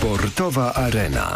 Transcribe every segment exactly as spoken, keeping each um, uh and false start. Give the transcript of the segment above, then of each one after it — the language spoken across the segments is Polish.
Sportowa Arena.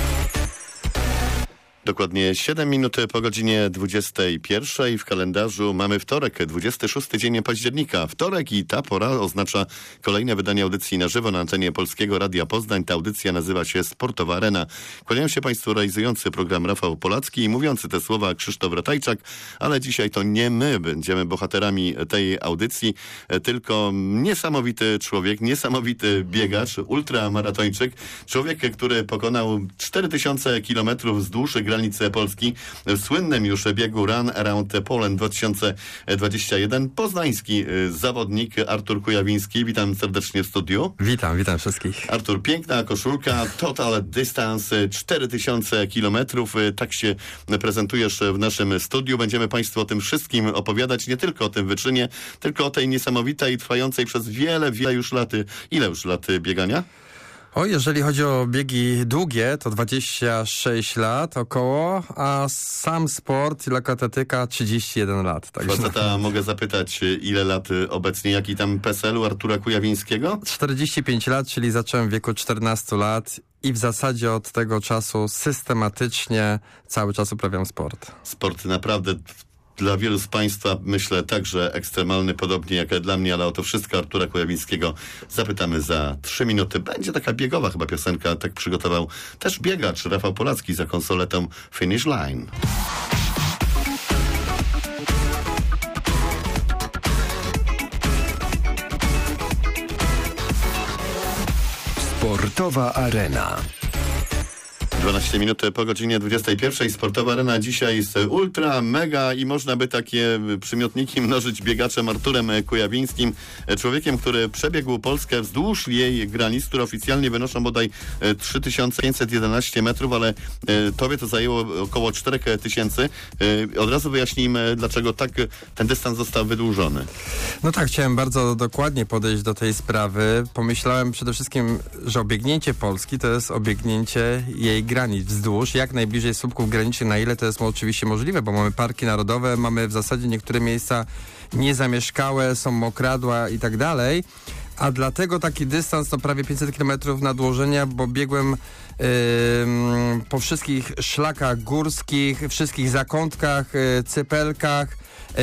Dokładnie siedem minut po godzinie dwudziestej pierwszej w kalendarzu mamy wtorek, dwudziesty szósty dzień października. Wtorek i ta pora oznacza kolejne wydanie audycji na żywo na antenie Polskiego Radia Poznań. Ta audycja nazywa się Sportowa Arena. Kłaniają się Państwu realizujący program Rafał Polacki i mówiący te słowa Krzysztof Ratajczak, ale dzisiaj to nie my będziemy bohaterami tej audycji, tylko niesamowity człowiek, niesamowity biegacz, ultramaratończyk, człowiek, który pokonał cztery tysiące kilometrów wzdłuż granicy Polski w słynnym już biegu Run Around Poland dwa tysiące dwudziesty pierwszy. Poznański zawodnik Artur Kujawiński. Witam serdecznie w studiu. Witam, witam wszystkich. Artur, piękna koszulka, Total Distance cztery tysiące kilometrów. Tak się prezentujesz w naszym studiu. Będziemy Państwu o tym wszystkim opowiadać, nie tylko o tym wyczynie, tylko o tej niesamowitej, trwającej przez wiele, wiele już lat. Ile już lat biegania? O, jeżeli chodzi o biegi długie, to dwadzieścia sześć lat około, a sam sport i lekkoatletyka trzydzieści jeden lat. Także Faceta, no. Mogę zapytać, ile lat obecnie, jaki tam P E S E L u Artura Kujawińskiego? czterdzieści pięć lat, czyli zacząłem w wieku czternastu lat i w zasadzie od tego czasu systematycznie cały czas uprawiam sport. Sport naprawdę dla wielu z Państwa, myślę, także ekstremalny, podobnie jak dla mnie, ale o to wszystko Artura Kujawińskiego zapytamy za trzy minuty. Będzie taka biegowa chyba piosenka, tak przygotował też biegacz Rafał Polacki za konsoletą Finish Line. Sportowa Arena. dwanaście minut po godzinie dwudziestej pierwszej. Sportowa Arena dzisiaj jest ultra, mega i można by takie przymiotniki mnożyć biegaczem Arturem Kujawińskim, człowiekiem, który przebiegł Polskę wzdłuż jej granic, które oficjalnie wynoszą bodaj trzy tysiące pięćset jedenaście metrów, ale tobie to zajęło około cztery tysiące. Od razu wyjaśnijmy, dlaczego tak ten dystans został wydłużony. No tak, chciałem bardzo dokładnie podejść do tej sprawy. Pomyślałem przede wszystkim, że obiegnięcie Polski to jest obiegnięcie jej granic wzdłuż, jak najbliżej słupków granicznych, na ile to jest oczywiście możliwe, bo mamy parki narodowe, mamy w zasadzie niektóre miejsca niezamieszkałe, są mokradła i tak dalej, a dlatego taki dystans to prawie pięćset kilometrów nadłożenia, bo biegłem yy, po wszystkich szlakach górskich, wszystkich zakątkach, yy, cypelkach,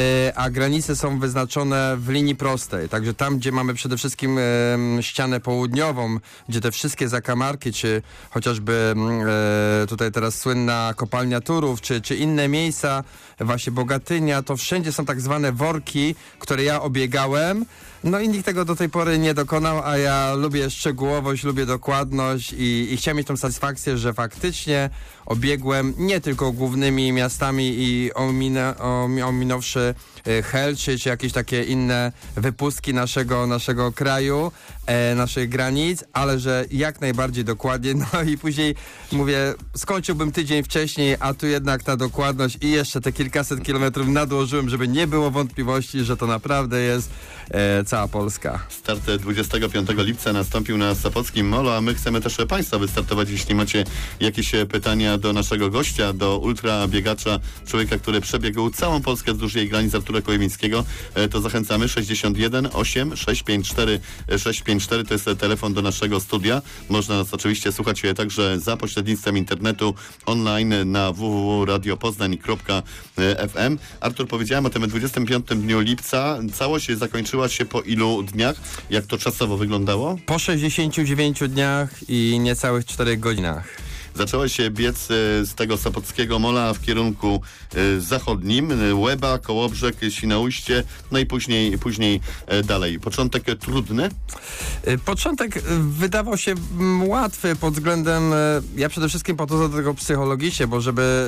a granice są wyznaczone w linii prostej. Także tam, gdzie mamy przede wszystkim e, ścianę południową, gdzie te wszystkie zakamarki, czy chociażby e, tutaj teraz słynna kopalnia Turów, czy, czy inne miejsca, właśnie Bogatynia, to wszędzie są tak zwane worki, które ja obiegałem. No i nikt tego do tej pory nie dokonał, a ja lubię szczegółowość, lubię dokładność i, i chciałem mieć tą satysfakcję, że faktycznie obiegłem nie tylko głównymi miastami i ominę, ominąwszy Hel, czy, czy jakieś takie inne wypustki naszego, naszego kraju, e, naszych granic, ale że jak najbardziej dokładnie. No i później mówię, skończyłbym tydzień wcześniej, a tu jednak ta dokładność i jeszcze te kilkaset kilometrów nadłożyłem, żeby nie było wątpliwości, że to naprawdę jest e, cała Polska. Start dwudziestego piątego lipca nastąpił na Sopockim Molo, a my chcemy też Państwa wystartować, jeśli macie jakieś pytania do naszego gościa, do ultrabiegacza, człowieka, który przebiegł całą Polskę wzdłuż jej granic, Artura Kujawińskiego, to zachęcamy. Sześćdziesiąt jeden osiem sześć pięć cztery sześć pięć cztery to jest telefon do naszego studia. Można nas oczywiście słuchać także za pośrednictwem internetu online na w w w kropka radio poznań kropka f m. Artur, powiedziałem o tym dwudziestym piątym dniu lipca. Całość zakończyła się po ilu dniach? Jak to czasowo wyglądało? Po sześćdziesięciu dziewięciu dniach i niecałych czterech godzinach. Zacząłeś się biec z tego Sopockiego Mola w kierunku zachodnim, Łeba, Kołobrzeg, Świnoujście, no i później, później dalej. Początek trudny? Początek wydawał się łatwy pod względem, ja przede wszystkim po to do tego psychologicznie, bo żeby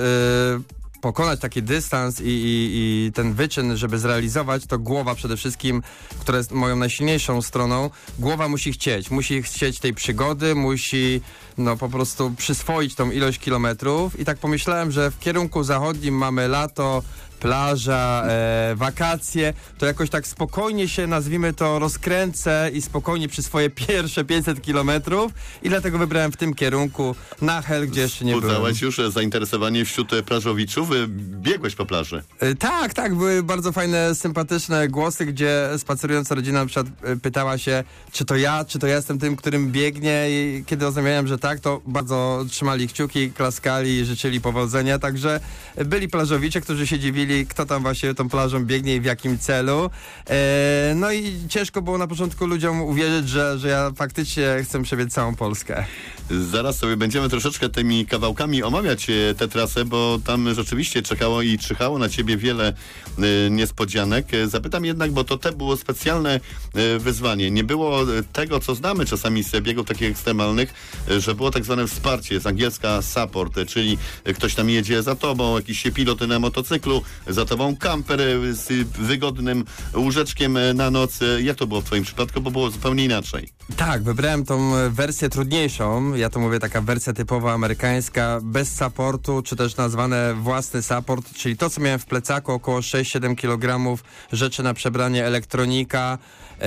pokonać taki dystans i, i, i ten wyczyn, żeby zrealizować, to głowa przede wszystkim, która jest moją najsilniejszą stroną, głowa musi chcieć, musi chcieć tej przygody, musi no po prostu przyswoić tą ilość kilometrów i tak pomyślałem, że w kierunku zachodnim mamy lato, plaża, e, wakacje, to jakoś tak spokojnie się, nazwijmy to, rozkręcę i spokojnie przy swoje pierwsze pięćset kilometrów i dlatego wybrałem w tym kierunku Nachel, gdzie jeszcze nie byłem. Wzbudzałeś już zainteresowanie wśród plażowiczów? Biegłeś po plaży? E, tak, tak, były bardzo fajne, sympatyczne głosy, gdzie spacerująca rodzina na przykład pytała się, czy to ja, czy to ja jestem tym, którym biegnie, i kiedy oznajmiałem, że tak, to bardzo trzymali kciuki, klaskali, życzyli powodzenia, także byli plażowicze, którzy się dziwili, kto tam właśnie tą plażą biegnie i w jakim celu. E, no i ciężko było na początku ludziom uwierzyć, że, że ja faktycznie chcę przebiec całą Polskę. Zaraz sobie będziemy troszeczkę tymi kawałkami omawiać tę trasę, bo tam rzeczywiście czekało i czyhało na ciebie wiele y, niespodzianek. Zapytam jednak, bo to te było specjalne y, wyzwanie. Nie było tego, co znamy czasami z biegów takich ekstremalnych, y, że było tak zwane wsparcie, z angielska support, y, czyli ktoś tam jedzie za tobą, jakiś pilot na motocyklu, za tobą kamper y, z wygodnym łóżeczkiem y, na noc. Jak to było w twoim przypadku, bo było zupełnie inaczej? Tak, wybrałem tą wersję trudniejszą. Ja to mówię taka wersja typowo amerykańska, bez supportu, czy też nazwane własny support, czyli to, co miałem w plecaku, około sześć siedem kilogramów rzeczy na przebranie, elektronika.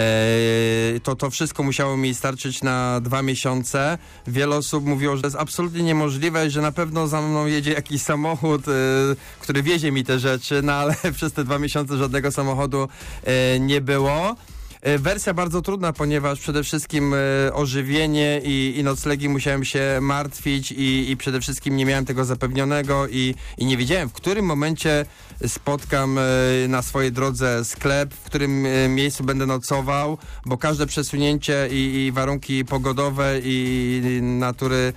Eee, to, to wszystko musiało mi starczyć na dwa miesiące. Wiele osób mówiło, że to jest absolutnie niemożliwe, że na pewno za mną jedzie jakiś samochód, e, który wiezie mi te rzeczy, no ale przez te dwa miesiące żadnego samochodu e, nie było. Wersja bardzo trudna, ponieważ przede wszystkim e, ożywienie i, i noclegi musiałem się martwić i, i przede wszystkim nie miałem tego zapewnionego i, i nie wiedziałem, w którym momencie spotkam e, na swojej drodze sklep, w którym e, miejscu będę nocował, bo każde przesunięcie i, i warunki pogodowe i, i natury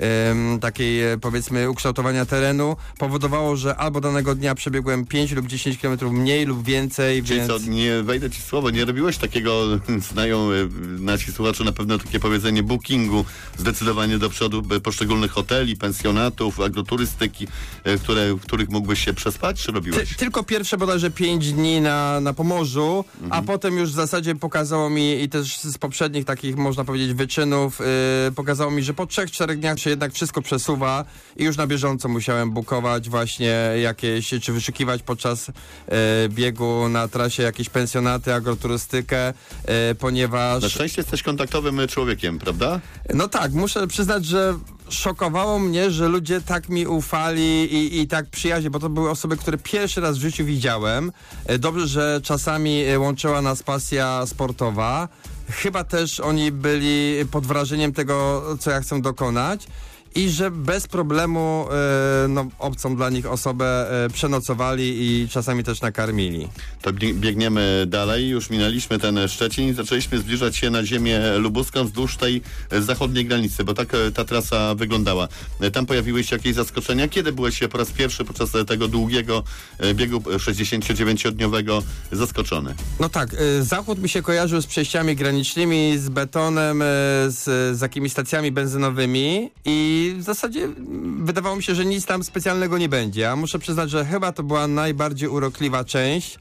e, takiej e, powiedzmy ukształtowania terenu powodowało, że albo danego dnia przebiegłem pięć lub dziesięć kilometrów mniej lub więcej. Czyli więc... co, nie wejdę ci w słowo, nie robiłeś takiego, znają nasi słuchacze na pewno takie powiedzenie bookingu zdecydowanie do przodu poszczególnych hoteli, pensjonatów, agroturystyki, które, w których mógłbyś się przespać, czy robiłeś? Ty, tylko pierwsze bodajże pięć dni na, na Pomorzu, mhm. a potem już w zasadzie pokazało mi i też z poprzednich takich, można powiedzieć, wyczynów, yy, pokazało mi, że po trzech, czterech dniach się jednak wszystko przesuwa i już na bieżąco musiałem bukować właśnie jakieś, czy wyszukiwać podczas yy, biegu na trasie jakieś pensjonaty, agroturystykę, yy, ponieważ... Na szczęście jesteś kontaktowym człowiekiem, prawda? No tak, muszę przyznać, że szokowało mnie, że ludzie tak mi ufali i, i tak przyjaźnie, bo to były osoby, które pierwszy raz w życiu widziałem. Dobrze, że czasami łączyła nas pasja sportowa. Chyba też oni byli pod wrażeniem tego, co ja chcę dokonać. I że bez problemu e, no, obcą dla nich osobę e, przenocowali i czasami też nakarmili. To biegniemy dalej. Już minęliśmy ten Szczecin i zaczęliśmy zbliżać się na ziemię lubuską wzdłuż tej zachodniej granicy, bo tak ta trasa wyglądała. Tam pojawiły się jakieś zaskoczenia. Kiedy byłeś po raz pierwszy podczas tego długiego biegu sześćdziesięciodziewięciodniowego zaskoczony? No tak, e, zachód mi się kojarzył z przejściami granicznymi, z betonem, e, z, z jakimiś stacjami benzynowymi i I w zasadzie wydawało mi się, że nic tam specjalnego nie będzie. A muszę przyznać, że chyba to była najbardziej urokliwa część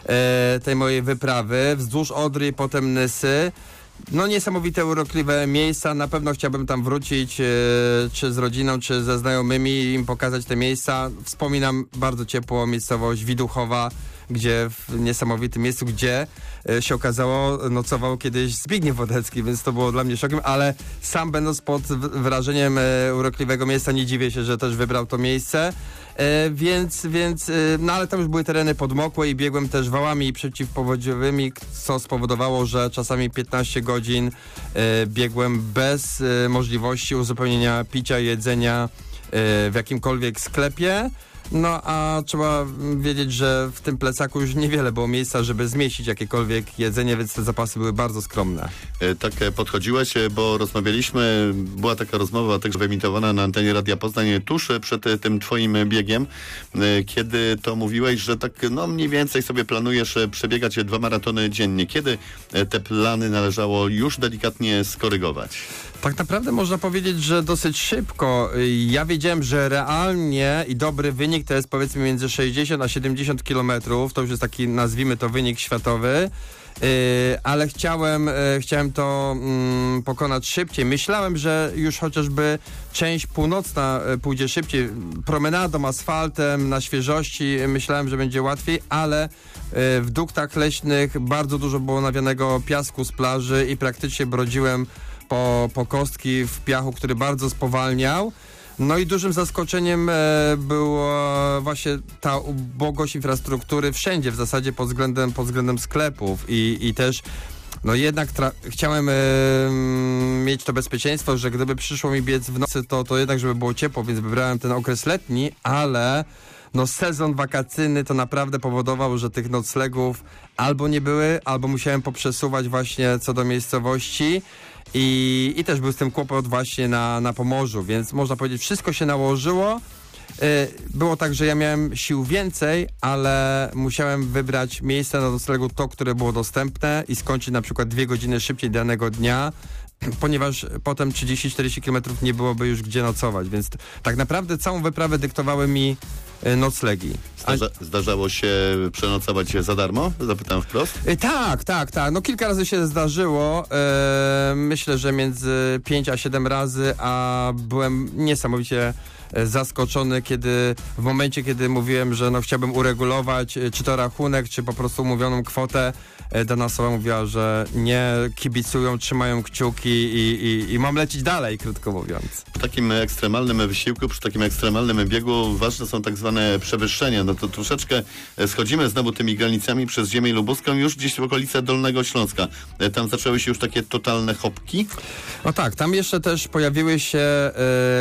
e, tej mojej wyprawy. Wzdłuż Odry, potem Nysy. No niesamowite, urokliwe miejsca. Na pewno chciałbym tam wrócić, e, czy z rodziną, czy ze znajomymi, im pokazać te miejsca. Wspominam bardzo ciepło miejscowość Widuchowa, gdzie w niesamowitym miejscu, gdzie e, się okazało, nocował kiedyś Zbigniew Wodecki, więc to było dla mnie szokiem, ale sam będąc pod wrażeniem e, urokliwego miejsca, nie dziwię się, że też wybrał to miejsce. E, więc, więc, e, no ale tam już były tereny podmokłe i biegłem też wałami przeciwpowodziowymi, co spowodowało, że czasami piętnaście godzin e, biegłem bez e, możliwości uzupełnienia picia, jedzenia e, w jakimkolwiek sklepie. No a trzeba wiedzieć, że w tym plecaku już niewiele było miejsca, żeby zmieścić jakiekolwiek jedzenie, więc te zapasy były bardzo skromne. E, tak podchodziłeś, bo rozmawialiśmy, była taka rozmowa także wyemitowana na antenie Radia Poznań tuż przed tym twoim biegiem, e, kiedy to mówiłeś, że tak no mniej więcej sobie planujesz przebiegać dwa maratony dziennie. Kiedy te plany należało już delikatnie skorygować? Tak naprawdę można powiedzieć, że dosyć szybko. Ja wiedziałem, że realnie i dobry wynik to jest powiedzmy między sześćdziesiąt a siedemdziesiąt kilometrów. To już jest taki, nazwijmy to, wynik światowy. Yy, ale chciałem, yy, chciałem to yy, pokonać szybciej. Myślałem, że już chociażby część północna yy, pójdzie szybciej, promenadą, asfaltem, na świeżości. Myślałem, że będzie łatwiej, ale yy, w duktach leśnych bardzo dużo było nawianego piasku z plaży i praktycznie brodziłem po, po kostki w piachu, który bardzo spowalniał. No i dużym zaskoczeniem e, była właśnie ta ubogość infrastruktury wszędzie, w zasadzie pod względem, pod względem sklepów i, i też no jednak tra- chciałem e, mieć to bezpieczeństwo, że gdyby przyszło mi biec w nocy, to, to jednak żeby było ciepło, więc wybrałem ten okres letni, ale no sezon wakacyjny to naprawdę powodował, że tych noclegów albo nie były, albo musiałem poprzesuwać właśnie co do miejscowości. I, I też był z tym kłopot właśnie na, na Pomorzu, więc można powiedzieć, wszystko się nałożyło. Yy, było tak, że ja miałem sił więcej, ale musiałem wybrać miejsce na noclegu to, które było dostępne i skończyć na przykład dwie godziny szybciej danego dnia, ponieważ potem trzydzieści czterdzieści kilometrów nie byłoby już gdzie nocować, więc t- tak naprawdę całą wyprawę dyktowały mi y, noclegi. Zdarza, zdarzało się przenocować za darmo? Zapytam wprost. Y, tak, tak, tak. No kilka razy się zdarzyło. Y, myślę, że między pięć a siedem razy, a byłem niesamowicie zaskoczony, kiedy w momencie, kiedy mówiłem, że no chciałbym uregulować czy to rachunek, czy po prostu umówioną kwotę, dana osoba mówiła, że nie, kibicują, trzymają kciuki i, i, i mam lecieć dalej, krótko mówiąc. W takim ekstremalnym wysiłku, przy takim ekstremalnym biegu ważne są tak zwane przewyższenia. No to troszeczkę schodzimy znowu tymi granicami przez ziemię lubuską już gdzieś w okolice Dolnego Śląska. Tam zaczęły się już takie totalne hopki? No tak, tam jeszcze też pojawiły się e,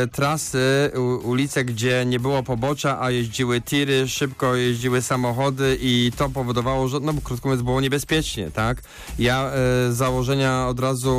trasy, u, ulice, gdzie nie było pobocza, a jeździły tiry, szybko jeździły samochody i to powodowało, że no krótko mówiąc było niebezpiecznie, tak? Ja e, z założenia od razu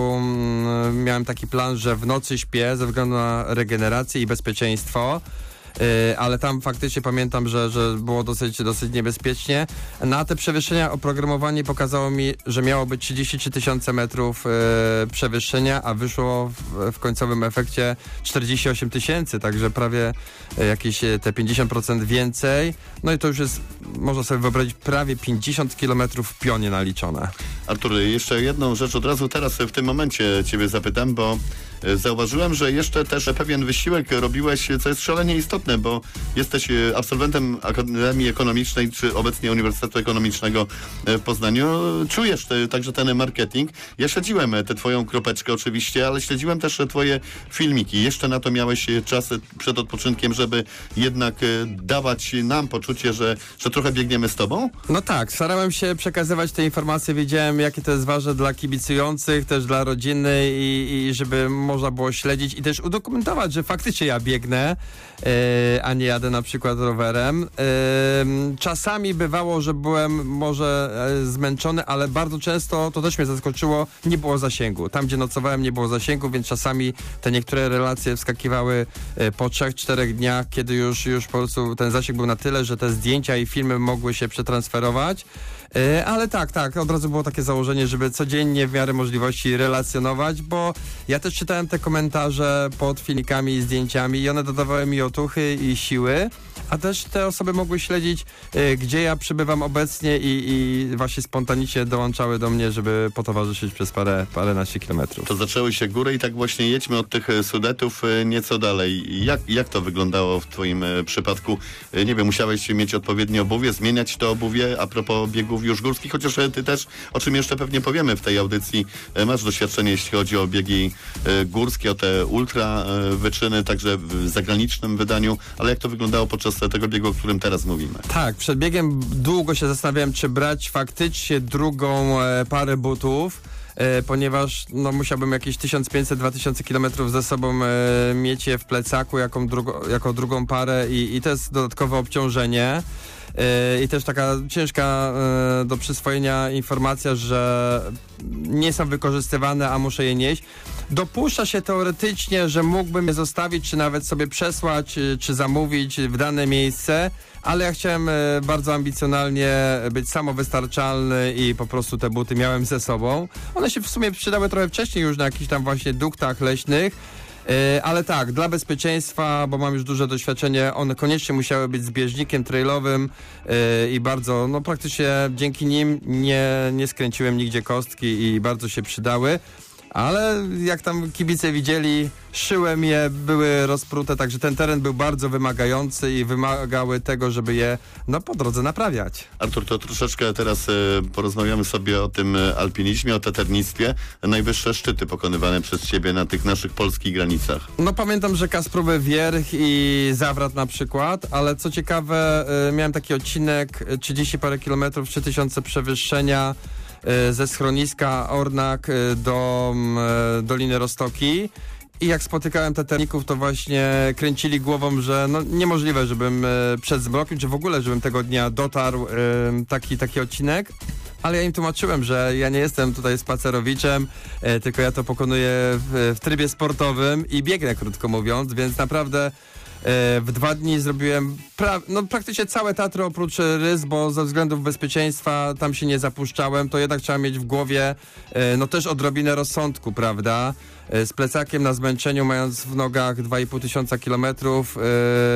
m, miałem taki plan, że w nocy śpię ze względu na regenerację i bezpieczeństwo. Yy, ale tam faktycznie pamiętam, że, że było dosyć, dosyć niebezpiecznie. Na te przewyższenia oprogramowanie pokazało mi, że miało być trzydzieści trzy tysiące metrów yy, przewyższenia, a wyszło w, w końcowym efekcie czterdzieści osiem tysięcy, także prawie yy, jakieś yy, te pięćdziesiąt procent więcej. No i to już jest, można sobie wyobrazić, prawie pięćdziesiąt kilometrów w pionie naliczone. Artur, jeszcze jedną rzecz od razu teraz w tym momencie ciebie zapytam, bo zauważyłem, że jeszcze też pewien wysiłek robiłeś, co jest szalenie istotne, bo jesteś absolwentem Akademii Ekonomicznej, czy obecnie Uniwersytetu Ekonomicznego w Poznaniu. Czujesz te, także ten marketing. Ja śledziłem tę twoją kropeczkę oczywiście, ale śledziłem też twoje filmiki. Jeszcze na to miałeś czas przed odpoczynkiem, żeby jednak dawać nam poczucie, że, że trochę biegniemy z tobą? No tak, starałem się przekazywać te informacje, wiedziałem, jakie to jest ważne dla kibicujących, też dla rodziny i, i żeby można było śledzić i też udokumentować, że faktycznie ja biegnę, yy, a nie jadę na przykład rowerem. Yy, czasami bywało, że byłem może yy, zmęczony, ale bardzo często, to też mnie zaskoczyło, nie było zasięgu. Tam, gdzie nocowałem, nie było zasięgu, więc czasami te niektóre relacje wskakiwały yy, po trzech, czterech dniach, kiedy już, już po prostu ten zasięg był na tyle, że te zdjęcia i filmy mogły się przetransferować. Yy, ale tak, tak, od razu było takie założenie, żeby codziennie w miarę możliwości relacjonować, bo ja też czytałem te komentarze pod filmikami i zdjęciami i one dodawały mi otuchy i siły, a też te osoby mogły śledzić, yy, gdzie ja przybywam obecnie i, i właśnie spontanicznie dołączały do mnie, żeby potowarzyszyć przez parę, paręnaście kilometrów. To zaczęły się góry i tak właśnie jedźmy od tych Sudetów nieco dalej. Jak, jak to wyglądało w twoim przypadku? Nie wiem, musiałeś mieć odpowiednie obuwie, zmieniać to obuwie a propos biegów już górskich, chociaż ty też, o czym jeszcze pewnie powiemy w tej audycji, masz doświadczenie, jeśli chodzi o biegi górskie, o te ultra wyczyny, także w zagranicznym wydaniu, ale jak to wyglądało podczas tego biegu, o którym teraz mówimy? Tak, przed biegiem długo się zastanawiałem, czy brać faktycznie drugą e, parę butów, e, ponieważ no, musiałbym jakieś tysiąc pięćset do dwa tysiące kilometrów ze sobą e, mieć je w plecaku jako, drugo, jako drugą parę i, i to jest dodatkowe obciążenie. I też taka ciężka y, do przyswojenia informacja, że nie są wykorzystywane, a muszę je nieść. Dopuszcza się teoretycznie, że mógłbym je zostawić, czy nawet sobie przesłać, czy, czy zamówić w dane miejsce, ale ja chciałem y, bardzo ambicjonalnie być samowystarczalny i po prostu te buty miałem ze sobą. One się w sumie przydały trochę wcześniej już na jakichś tam właśnie duktach leśnych. E, ale tak, dla bezpieczeństwa, bo mam już duże doświadczenie, one koniecznie musiały być zbieżnikiem trailowym e, i bardzo, no praktycznie dzięki nim nie, nie skręciłem nigdzie kostki i bardzo się przydały. Ale jak tam kibice widzieli, szyłem je, były rozprute, także ten teren był bardzo wymagający i wymagały tego, żeby je no, po drodze naprawiać. Artur, to troszeczkę teraz e, porozmawiamy sobie o tym alpinizmie, o taternictwie. Najwyższe szczyty pokonywane przez ciebie na tych naszych polskich granicach. No pamiętam, że Kasprowy Wierch i Zawrat na przykład, ale co ciekawe, e, miałem taki odcinek trzydzieści parę kilometrów, trzy tysiące przewyższenia, ze schroniska Ornak do e, Doliny Roztoki i jak spotykałem taterników, to właśnie kręcili głową, że no niemożliwe, żebym e, przed zmrokiem, czy w ogóle, żebym tego dnia dotarł e, taki, taki odcinek. Ale ja im tłumaczyłem, że ja nie jestem tutaj spacerowiczem, e, tylko ja to pokonuję w, w trybie sportowym i biegnę, krótko mówiąc, więc naprawdę w dwa dni zrobiłem pra- no, praktycznie całe Tatry oprócz Rys, bo ze względów bezpieczeństwa tam się nie zapuszczałem, to jednak trzeba mieć w głowie no też odrobinę rozsądku, prawda? Z plecakiem na zmęczeniu, mając w nogach dwa i pół tysiąca kilometrów, yy,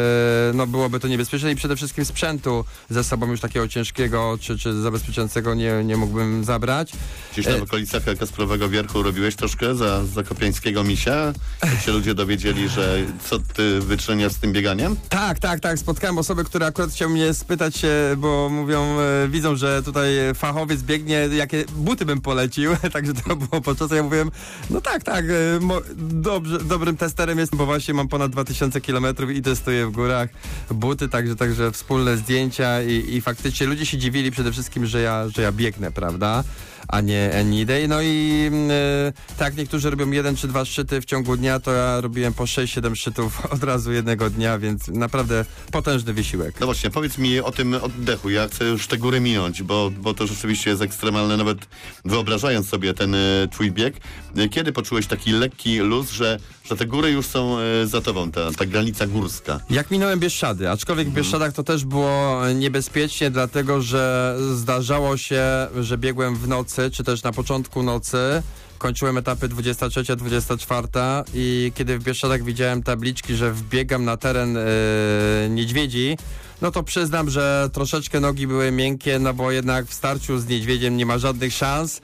no byłoby to niebezpieczne i przede wszystkim sprzętu ze sobą już takiego ciężkiego czy, czy zabezpieczającego nie, nie mógłbym zabrać. Gdzieś tam w okolicach Kasprowego Wierchu robiłeś troszkę za zakopiańskiego misia? Jak się ludzie dowiedzieli, że co ty wyczyniasz z tym bieganiem? Tak, tak, tak. Spotkałem osoby, które akurat chciały mnie spytać się, bo mówią, e, widzą, że tutaj fachowiec biegnie, jakie buty bym polecił, także to było podczas, ja mówiłem, no tak, tak, e, mo, dobrze, dobrym testerem jestem, bo właśnie mam ponad dwa tysiące kilometrów i testuję w górach buty, także, także wspólne zdjęcia i, i faktycznie ludzie się dziwili przede wszystkim, że ja, że ja biegnę, prawda? A nie any day. No i yy, tak, niektórzy robią jeden czy dwa szczyty w ciągu dnia, to ja robiłem po sześć siedem szczytów od razu jednego dnia, więc naprawdę potężny wysiłek. No właśnie, powiedz mi o tym oddechu. Ja chcę już te góry minąć, bo, bo to rzeczywiście jest ekstremalne, nawet wyobrażając sobie ten y, twój bieg. Kiedy poczułeś taki lekki luz, że, że te góry już są y, za tobą, ta, ta granica górska? Jak minąłem Bieszczady, aczkolwiek w Bieszczadach to też było niebezpiecznie, dlatego że zdarzało się, że biegłem w nocy, czy też na początku nocy. Kończyłem etapy dwudziesta trzecia, dwudziesta czwarta i kiedy w Bieszczadach widziałem tabliczki, że wbiegam na teren yy, niedźwiedzi, no to przyznam, że troszeczkę nogi były miękkie, no bo jednak w starciu z niedźwiedziem nie ma żadnych szans.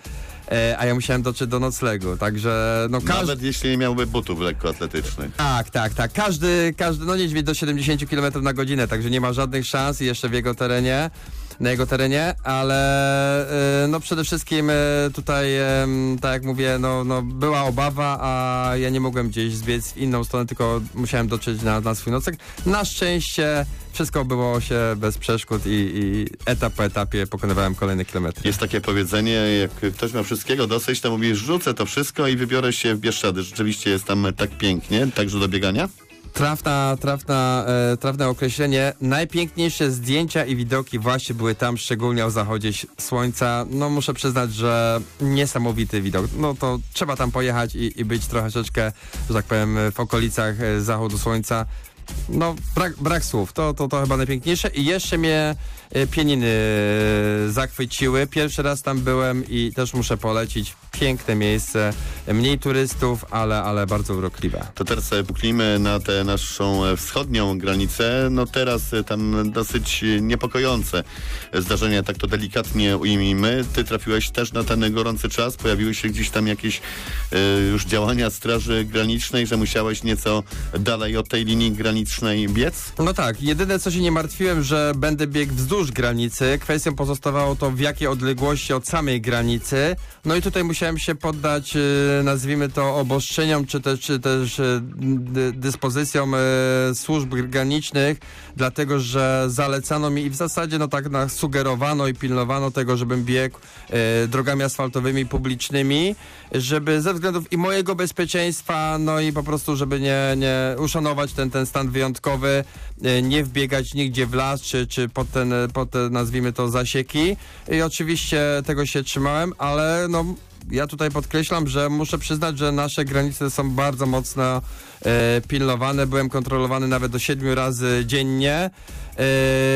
A ja musiałem dotrzeć do noclegu, także no każdy... Nawet jeśli nie miałby butów lekkoatletycznych. Tak, tak, tak. Każdy, każdy, no niedźwiedź do siedemdziesiąt kilometrów na godzinę, także nie ma żadnych szans i jeszcze w jego terenie, na jego terenie, ale no przede wszystkim tutaj, tak jak mówię, no, no była obawa, a ja nie mogłem gdzieś zbiec w inną stronę, tylko musiałem dotrzeć na, na swój nocleg. Na szczęście wszystko było się bez przeszkód i, i etap po etapie pokonywałem kolejne kilometry. Jest takie powiedzenie, jak ktoś ma wszystkiego dosyć, to mówi, rzucę to wszystko i wybiorę się w Bieszczady. Rzeczywiście jest tam tak pięknie, także do biegania? Trafna, trafna, e, trafne określenie. Najpiękniejsze zdjęcia i widoki właśnie były tam, szczególnie o zachodzie słońca. No muszę przyznać, że niesamowity widok. No to trzeba tam pojechać i, i być troszeczkę, że tak powiem, w okolicach zachodu słońca. No, brak, brak słów. To, to, to chyba najpiękniejsze. I jeszcze mnie e, Pieniny e, zachwyciły. Pierwszy raz tam byłem i też muszę polecić. Piękne miejsce. Mniej turystów, ale, ale bardzo urokliwe. To teraz puknijmy na tę naszą wschodnią granicę. No teraz tam dosyć niepokojące zdarzenia, tak to delikatnie ujmijmy. Ty trafiłeś też na ten gorący czas? Pojawiły się gdzieś tam jakieś e, już działania Straży Granicznej, że musiałeś nieco dalej od tej linii granicznej biec? No tak. Jedyne, co się nie martwiłem, że będę biegł wzdłuż granicy. Kwestią pozostawało to, w jakiej odległości od samej granicy. No i tutaj musiałem się poddać, nazwijmy to, obostrzeniom, czy też, czy też dy, dyspozycjom e, służb granicznych, dlatego, że zalecano mi i w zasadzie no tak na, sugerowano i pilnowano tego, żebym biegł e, drogami asfaltowymi, publicznymi, żeby ze względów i mojego bezpieczeństwa, no i po prostu, żeby nie, nie uszanować ten, ten stan wyjątkowy, e, nie wbiegać nigdzie w las, czy, czy pod ten, pod te, nazwijmy to, zasieki. I oczywiście tego się trzymałem, ale no ja tutaj podkreślam, że muszę przyznać, że nasze granice są bardzo mocno e, pilnowane. Byłem kontrolowany nawet do siedmiu razy dziennie. E,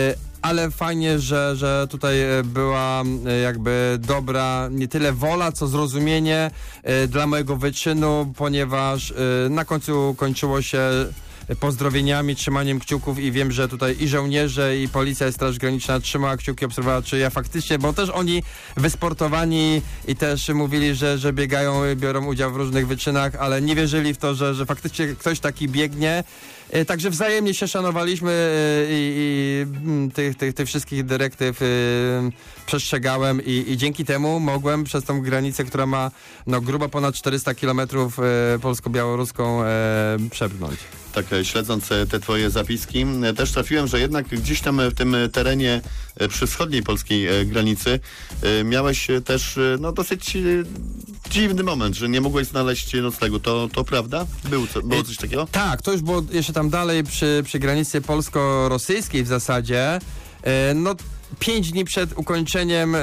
ale fajnie, że, że tutaj była jakby dobra nie tyle wola, co zrozumienie dla mojego wyczynu, ponieważ na końcu kończyło się pozdrowieniami, trzymaniem kciuków i wiem, że tutaj i żołnierze, i policja, i Straż Graniczna trzymała kciuki, obserwowała, czy ja faktycznie, bo też oni wysportowani i też mówili, że, że biegają, biorą udział w różnych wyczynach, ale nie wierzyli w to, że, że faktycznie ktoś taki biegnie. Także wzajemnie się szanowaliśmy i, i tych, tych, tych wszystkich dyrektyw y, przestrzegałem i, i dzięki temu mogłem przez tą granicę, która ma no, grubo ponad czterysta kilometrów y, polsko-białoruską y, przebrnąć. Tak, śledząc te twoje zapiski, też trafiłem, że jednak gdzieś tam w tym terenie przy wschodniej polskiej granicy miałeś też no, dosyć dziwny moment, że nie mogłeś znaleźć noclegu. To, to prawda? Był, było coś takiego? Tak, to już było jeszcze tam dalej przy, przy granicy polsko-rosyjskiej w zasadzie. No pięć dni przed ukończeniem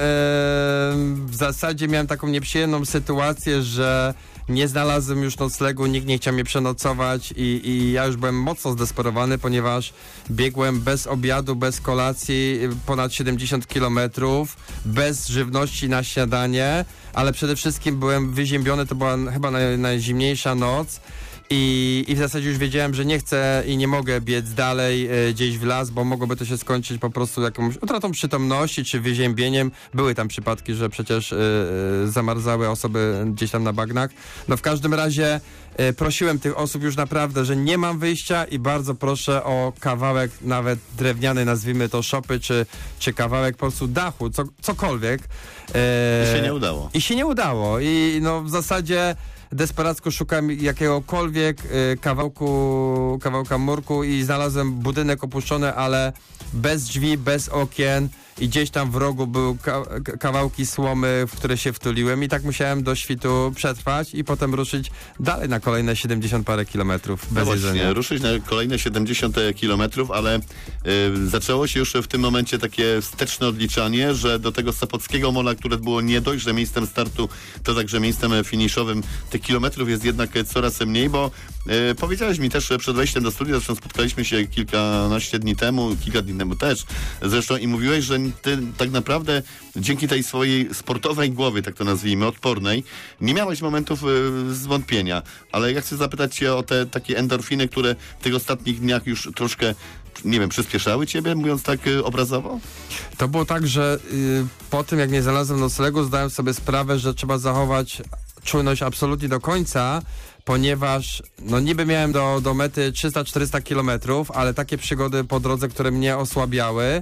w zasadzie miałem taką nieprzyjemną sytuację, że nie znalazłem już noclegu, nikt nie chciał mnie przenocować i, i ja już byłem mocno zdesperowany, ponieważ biegłem bez obiadu, bez kolacji ponad siedemdziesiąt kilometrów, bez żywności na śniadanie, ale przede wszystkim byłem wyziębiony, to była chyba naj, najzimniejsza noc. I, I w zasadzie już wiedziałem, że nie chcę i nie mogę biec dalej e, gdzieś w las, bo mogłoby to się skończyć po prostu jakąś utratą przytomności czy wyziębieniem. Były tam przypadki, że przecież e, e, zamarzały osoby gdzieś tam na bagnach. No w każdym razie e, prosiłem tych osób już naprawdę, że nie mam wyjścia i bardzo proszę o kawałek nawet drewniany, nazwijmy to szopy, czy, czy kawałek po prostu dachu, co, cokolwiek. E, I się nie udało. I się nie udało. I no w zasadzie desperacko szukałem jakiegokolwiek y, kawałku, kawałka murku i znalazłem budynek opuszczony, ale bez drzwi, bez okien i gdzieś tam w rogu były ka kawałki słomy, w które się wtuliłem i tak musiałem do świtu przetrwać i potem ruszyć dalej na kolejne siedemdziesiąt parę kilometrów bez no jedzenia. Właśnie, ruszyć na kolejne siedemdziesiąt kilometrów, ale y, zaczęło się już w tym momencie takie wsteczne odliczanie, że do tego Sopockiego Mola, które było nie dość, że miejscem startu, to także miejscem finiszowym, tych kilometrów jest jednak coraz mniej, bo y, powiedziałeś mi też przed wejściem do studia, zresztą spotkaliśmy się kilkanaście dni temu, kilka dni temu też zresztą i mówiłeś, że ty tak naprawdę dzięki tej swojej sportowej głowie, tak to nazwijmy, odpornej, nie miałeś momentów y, zwątpienia, ale ja chcę zapytać cię o te takie endorfiny, które w tych ostatnich dniach już troszkę, nie wiem, przyspieszały ciebie, mówiąc tak y, obrazowo? To było tak, że y, po tym jak nie znalazłem noclegu, zdałem sobie sprawę, że trzeba zachować czujność absolutnie do końca, ponieważ no niby miałem do, do mety trzysta czterysta kilometrów, ale takie przygody po drodze, które mnie osłabiały,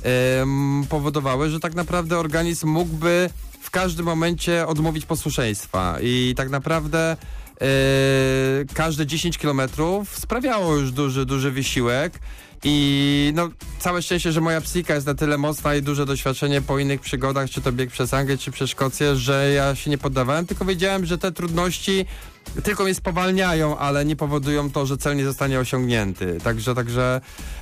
ym, powodowały, że tak naprawdę organizm mógłby w każdym momencie odmówić posłuszeństwa i tak naprawdę yy, każde dziesięć kilometrów sprawiało już duży, duży wysiłek. I no, całe szczęście, że moja psychika jest na tyle mocna i duże doświadczenie po innych przygodach, czy to bieg przez Anglię, czy przez Szkocję, że ja się nie poddawałem, tylko wiedziałem, że te trudności tylko mnie spowalniają, ale nie powodują to, że cel nie zostanie osiągnięty. Także, także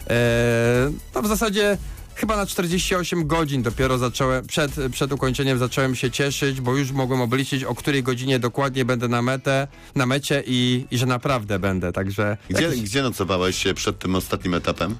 e, no w zasadzie chyba na czterdzieści osiem godzin dopiero zacząłem, przed, przed ukończeniem zacząłem się cieszyć, bo już mogłem obliczyć, o której godzinie dokładnie będę na metę, na mecie i, i że naprawdę będę, także... Gdzie, jakiś... gdzie nocowałeś przed tym ostatnim etapem?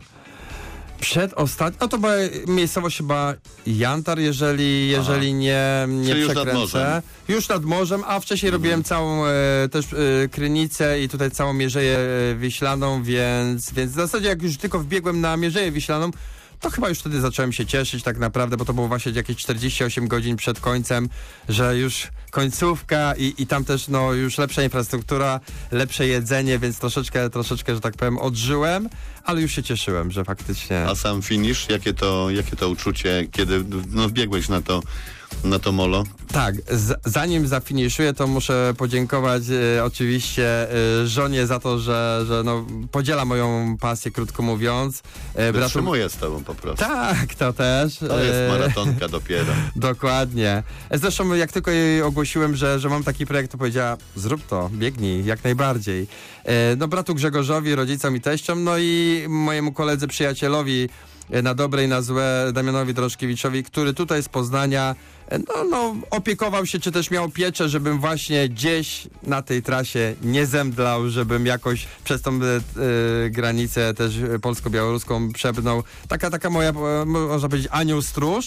Przed ostatnim, no to była miejscowość chyba Jantar, jeżeli, jeżeli nie, nie Czyli przekręcę. Już nad morzem. Już nad morzem, a wcześniej mhm. robiłem całą e, też e, Krynicę i tutaj całą Mierzeję e, Wiślaną, więc, więc w zasadzie jak już tylko wbiegłem na Mierzeję Wiślaną, to chyba już wtedy zacząłem się cieszyć tak naprawdę, bo to było właśnie jakieś czterdzieści osiem godzin przed końcem, że już końcówka i, i tam też no już lepsza infrastruktura, lepsze jedzenie, więc troszeczkę, troszeczkę, że tak powiem, odżyłem, ale już się cieszyłem, że faktycznie... A sam finisz, jakie to, jakie to uczucie, kiedy no, wbiegłeś na to, na to molo? Tak, z, zanim zafiniszuję, to muszę podziękować e, oczywiście e, żonie za to, że, że no, podziela moją pasję, krótko mówiąc. E, Wytrzymuję z tobą po prostu. Tak, to też. To jest maratonka dopiero. Dokładnie. Zresztą jak tylko jej ogłosiłem, że, że mam taki projekt, to powiedziała, zrób to, biegnij, jak najbardziej. E, no bratu Grzegorzowi, rodzicom i teściom, no i mojemu koledze, przyjacielowi na dobre i na złe Damianowi Dorożkiewiczowi, który tutaj z Poznania no, no, opiekował się, czy też miał pieczę, żebym właśnie gdzieś na tej trasie nie zemdlał, żebym jakoś przez tą y, granicę też polsko-białoruską przebnął. Taka, taka moja, można powiedzieć, anioł stróż.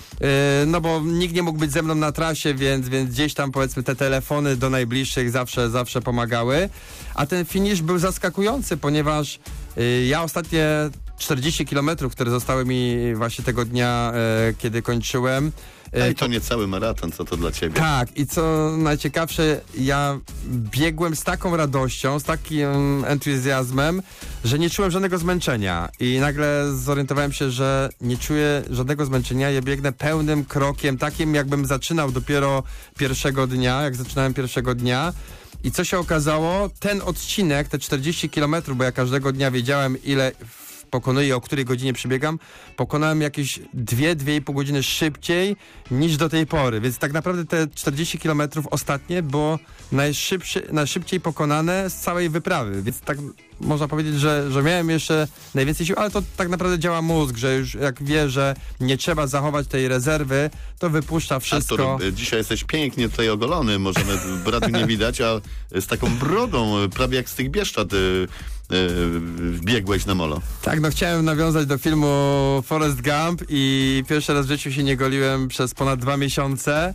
No bo nikt nie mógł być ze mną na trasie, więc, więc gdzieś tam powiedzmy te telefony do najbliższych zawsze, zawsze pomagały. A ten finisz był zaskakujący, ponieważ y, ja ostatnie czterdzieści kilometrów, które zostały mi właśnie tego dnia, e, kiedy kończyłem. E, I to nie cały maraton, co to dla ciebie? Tak, i co najciekawsze, ja biegłem z taką radością, z takim entuzjazmem, że nie czułem żadnego zmęczenia. I nagle zorientowałem się, że nie czuję żadnego zmęczenia. Ja biegnę pełnym krokiem, takim jakbym zaczynał dopiero pierwszego dnia, jak zaczynałem pierwszego dnia. I co się okazało? Ten odcinek, te czterdzieści kilometrów, bo ja każdego dnia wiedziałem, ile pokonuję, o której godzinie przybiegam, pokonałem jakieś dwie, dwie i pół godziny szybciej niż do tej pory. Więc tak naprawdę te czterdzieści kilometrów ostatnie było najszybszy, najszybciej pokonane z całej wyprawy. Więc tak można powiedzieć, że, że miałem jeszcze najwięcej sił, ale to tak naprawdę działa mózg, że już jak wie, że nie trzeba zachować tej rezerwy, to wypuszcza wszystko. Artur, dzisiaj jesteś pięknie tutaj ogolony, możemy w radiu nie widać, a z taką brodą, prawie jak z tych Bieszczad, yy, yy, wbiegłeś na molo. Tak, no chciałem nawiązać do filmu Forrest Gump i pierwszy raz w życiu się nie goliłem przez ponad dwa miesiące.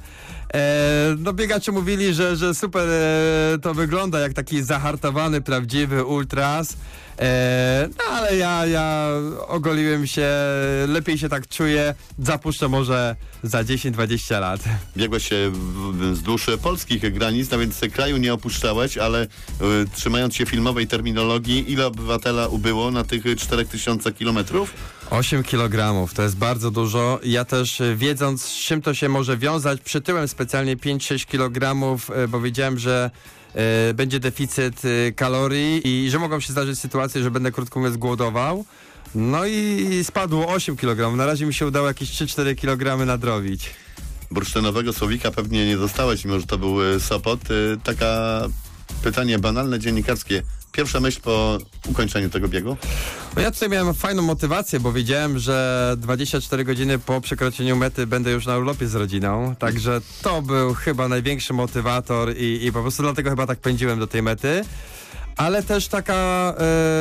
E, no biegacze mówili, że, że super e, to wygląda jak taki zahartowany, prawdziwy ultras. E, no ale ja, ja ogoliłem się, lepiej się tak czuję, zapuszczę może za dziesięć dwadzieścia lat. Biegłeś się wzdłuż polskich granic, no więc kraju nie opuszczałeś, ale y, trzymając się filmowej terminologii, ile obywatela ubyło na tych czterech tysiącach kilometrów? osiem kilogramów, to jest bardzo dużo. Ja też wiedząc, z czym to się może wiązać, przytyłem specjalnie pięć sześć kilogramów, bo wiedziałem, że y, będzie deficyt y, kalorii i że mogą się zdarzyć sytuacje, że będę krótko mówiąc głodował. No i spadło osiem kilogramów. Na razie mi się udało jakieś trzy cztery kilogramy nadrobić. Bursztynowego słowika pewnie nie dostałeś, mimo że to był Sopot. Y, taka pytanie banalne, dziennikarskie. Pierwsza myśl po ukończeniu tego biegu? No ja tutaj miałem fajną motywację, bo wiedziałem, że dwadzieścia cztery godziny po przekroczeniu mety będę już na urlopie z rodziną, także to był chyba największy motywator i, i po prostu dlatego chyba tak pędziłem do tej mety. Ale też taka,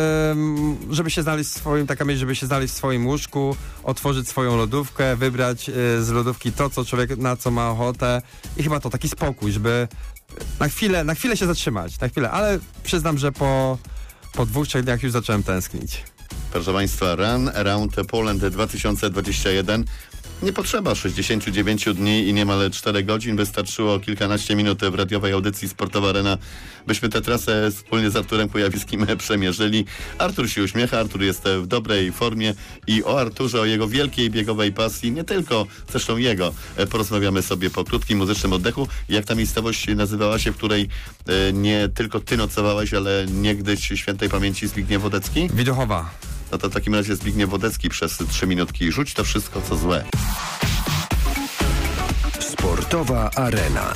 yy, żeby się znaleźć w swoim, taka myśl, żeby się znaleźć w swoim łóżku, otworzyć swoją lodówkę, wybrać yy, z lodówki to, co człowiek, na co ma ochotę i chyba to taki spokój, żeby na chwilę, na chwilę się zatrzymać, na chwilę, ale przyznam, że po, po dwóch, trzech dniach już zacząłem tęsknić. Proszę Państwa, Run Around Poland dwa tysiące dwudziesty pierwszy. Nie potrzeba sześćdziesięciu dziewięciu dni i niemal czterech godzin. Wystarczyło kilkanaście minut w radiowej audycji Sportowa Arena, byśmy tę trasę wspólnie z Arturem Kujawiskim przemierzyli. Artur się uśmiecha, Artur jest w dobrej formie i o Arturze, o jego wielkiej biegowej pasji, nie tylko zresztą jego, porozmawiamy sobie po krótkim muzycznym oddechu. Jak ta miejscowość nazywała się, w której nie tylko ty nocowałeś, ale niegdyś świętej pamięci Zbigniew Wodecki? Widochowa. No to w takim razie Zbigniew Wodecki przez trzy minutki. Rzuć to wszystko, co złe. Sportowa Arena.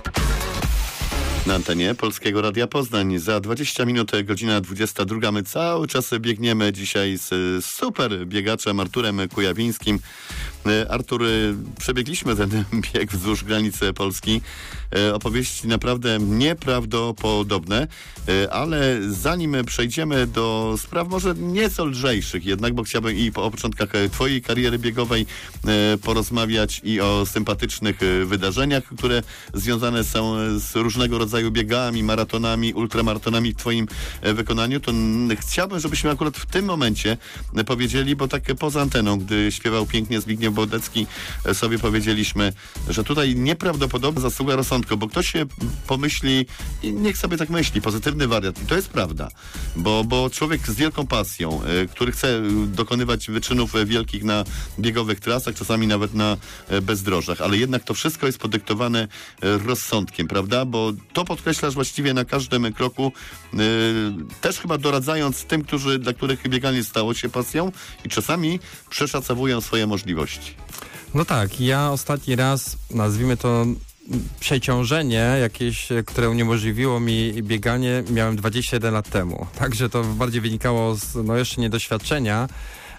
Na antenie Polskiego Radia Poznań. Za dwadzieścia minut, godzina dwudziesta druga. My cały czas biegniemy dzisiaj z super biegaczem Arturem Kujawińskim. Artur, przebiegliśmy ten bieg wzdłuż granicy Polski. Opowieści naprawdę nieprawdopodobne, ale zanim przejdziemy do spraw może nieco lżejszych jednak, bo chciałbym i po początkach twojej kariery biegowej porozmawiać i o sympatycznych wydarzeniach, które związane są z różnego rodzaju biegami, maratonami, ultramaratonami w twoim wykonaniu, to chciałbym, żebyśmy akurat w tym momencie powiedzieli, bo tak poza anteną, gdy śpiewał pięknie Zbigniew Wodecki, sobie powiedzieliśmy, że tutaj nieprawdopodobna zasługa rozsądku, bo ktoś się pomyśli i niech sobie tak myśli, pozytywny wariat. I to jest prawda, bo, bo człowiek z wielką pasją, y, który chce dokonywać wyczynów wielkich na biegowych trasach, czasami nawet na y, bezdrożach, ale jednak to wszystko jest podyktowane y, rozsądkiem, prawda? Bo to podkreślasz właściwie na każdym kroku, y, też chyba doradzając tym, którzy, dla których bieganie stało się pasją i czasami przeszacowują swoje możliwości. No tak, ja ostatni raz, nazwijmy to przeciążenie jakieś, które uniemożliwiło mi bieganie, miałem dwadzieścia jeden lat temu. Także to bardziej wynikało z no jeszcze niedoświadczenia,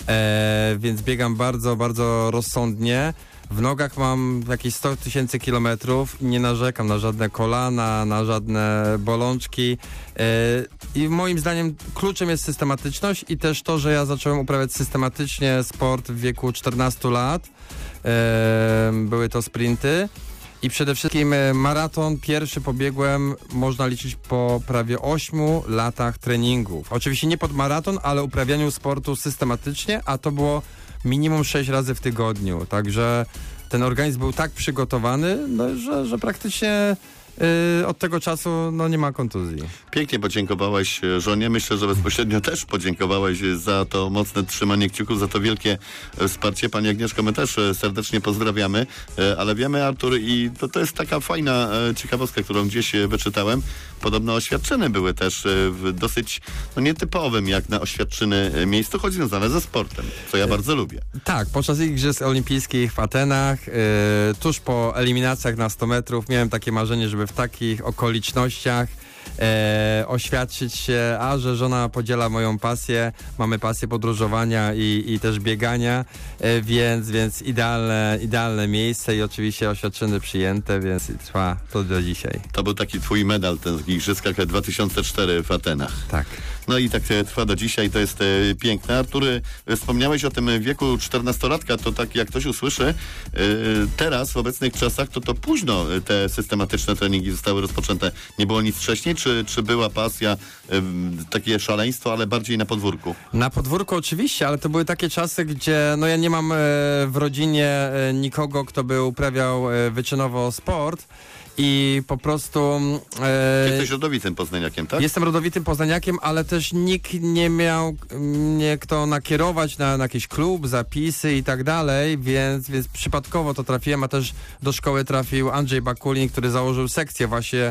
e, więc biegam bardzo, bardzo rozsądnie. W nogach mam jakieś sto tysięcy kilometrów i nie narzekam na żadne kolana, na żadne bolączki. Yy, I moim zdaniem kluczem jest systematyczność i też to, że ja zacząłem uprawiać systematycznie sport w wieku czternastu lat. Yy, były to sprinty. I przede wszystkim maraton pierwszy pobiegłem, można liczyć po prawie ośmiu latach treningów. Oczywiście nie pod maraton, ale uprawianiu sportu systematycznie, a to było minimum sześć razy w tygodniu. Także ten organizm był tak przygotowany, no, że, że praktycznie yy, od tego czasu no, nie ma kontuzji. Pięknie podziękowałeś żonie. Myślę, że bezpośrednio też podziękowałeś za to mocne trzymanie kciuków, za to wielkie wsparcie. Pani Agnieszko, my też serdecznie pozdrawiamy, ale wiemy, Artur, i to, to jest taka fajna ciekawostka, którą gdzieś wyczytałem. Podobno oświadczyny były też w dosyć no, nietypowym, jak na oświadczyny miejscu, choć związane ze sportem, co ja bardzo lubię. Tak, podczas Igrzysk Olimpijskich w Atenach, yy, tuż po eliminacjach na sto metrów, miałem takie marzenie, żeby w takich okolicznościach E, oświadczyć się, a że żona podziela moją pasję, mamy pasję podróżowania i, i też biegania, e, więc, więc idealne, idealne miejsce i oczywiście oświadczyny przyjęte, więc trwa to do dzisiaj. To był taki twój medal, ten w Igrzyskach dwa tysiące cztery w Atenach. Tak. No i tak trwa do dzisiaj, to jest e, piękne. Artur, wspomniałeś o tym wieku czternastolatka, to tak jak ktoś usłyszy, e, teraz w obecnych czasach to to późno te systematyczne treningi zostały rozpoczęte. Nie było nic wcześniej, czy, czy była pasja, e, takie szaleństwo, ale bardziej na podwórku? Na podwórku oczywiście, ale to były takie czasy, gdzie no ja nie mam e, w rodzinie e, nikogo, kto by uprawiał e, wyczynowo sport. I po prostu... E, Jesteś rodowitym poznaniakiem, tak? Jestem rodowitym poznaniakiem, ale też nikt nie miał mnie kto nakierować na, na jakiś klub, zapisy i tak dalej, więc, więc przypadkowo to trafiłem, a też do szkoły trafił Andrzej Bakulin, który założył sekcję właśnie